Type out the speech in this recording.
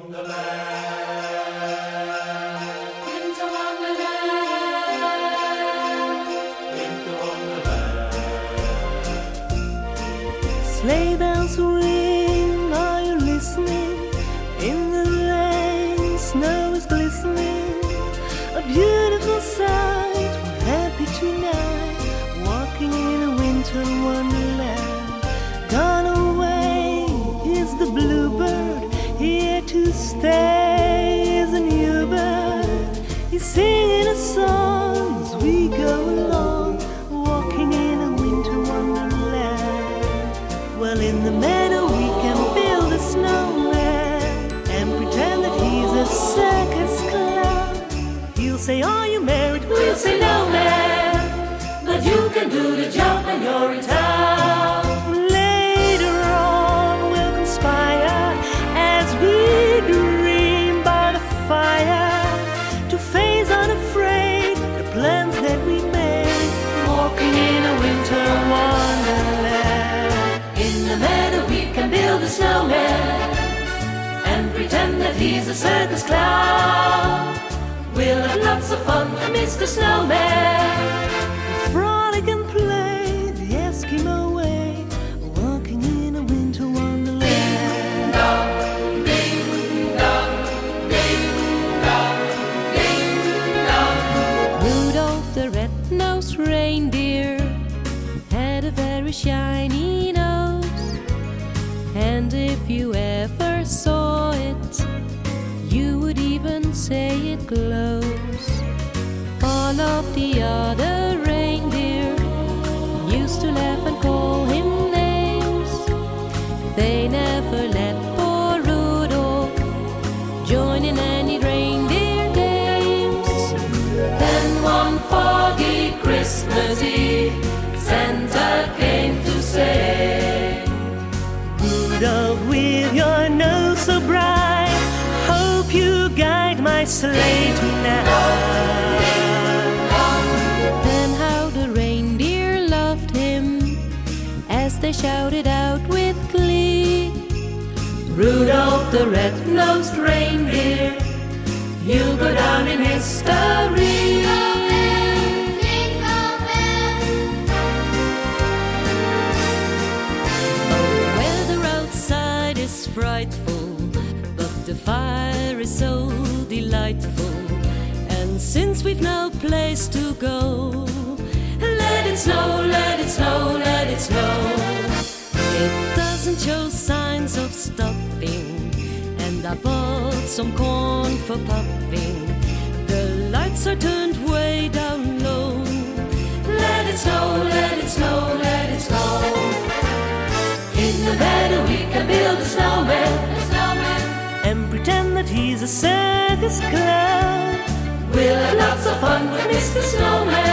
Winter wonderland. Winter wonderland. Sleigh bells ring, are you listening? In the lane, snow is glistening. A beautiful sight, we're happy tonight, walking in a winter wonderland. Gone away is the bluebird, here to stay is a new bird. He's singing a song as we go along, walking in a winter wonderland. Well, in the meadow we can build a snowman and pretend that he's a circus clown. He'll say, are you married? We'll say, no, man, but you can do the job when you're in town. Later on we'll conspire as we dream by the fire to face unafraid the plans that we made, walking in a winter wonderland. In the meadow we can build a snowman and pretend that he's a circus clown. We'll have lots of fun, Mr. Snowman. Frolic and play the Eskimo way, walking in a winter wonderland. Ding dong, ding dong, ding dong, ding dong. Rudolph the red-nosed reindeer had a very shiny nose, and if you ever saw it, you would even say it glows. All of the other reindeer used to laugh and call him names. They never let poor Rudolph join in any reindeer games. Then one foggy Christmas Eve, Santa came to say, Rudolph, with your nose so bright, hope you guide my sleigh tonight. Then how the reindeer loved him as they shouted out with glee, Rudolph the red-nosed reindeer, you'll go down in history. The weather outside is frightful, but the fire is so delightful. And since we've no place to go, let it snow, let it snow, let it snow. It doesn't show signs of stopping, and I bought some corn for popping. The lights are turned way down low. Let it snow, let it snow, let it snow. In the meadow we can build a snowman, And pretend that he's a circus clown. We'll have lots of fun with Mr. Snowman.